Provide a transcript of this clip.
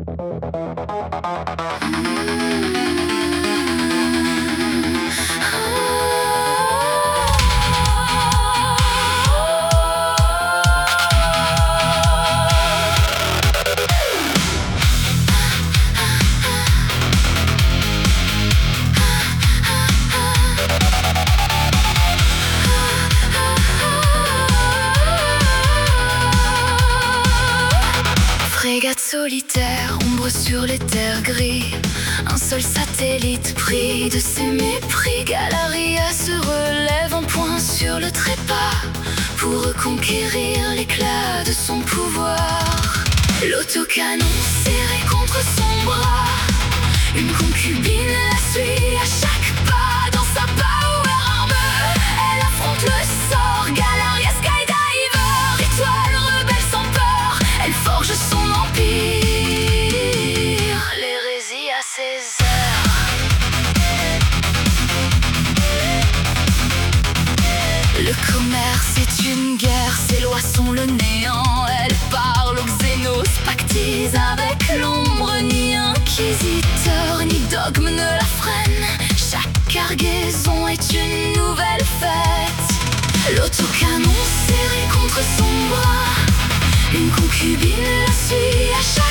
Frégate solitaire, ombre sur les terres gris. Un seul satellite pris de ses mépris. Galaria se relève en point sur le trépas pour reconquérir l'éclat de son pouvoir. L'autocanon serré contre son bras, une concubine la suit à chaque pas. Dans sa power armor, elle affronte le sort. Galaria skydiver, étoile rebelle sans peur, elle forge son empire. L'hérésie à ses heures. Le commerce est une guerre, ses lois sont le néant. Elle parle aux Xénos, pactise avec l'ombre. Ni inquisiteur, ni dogme ne la freine. Chaque cargaison est une nouvelle fête. L'autocanon serré contre son bras, une concubine la suit à chaque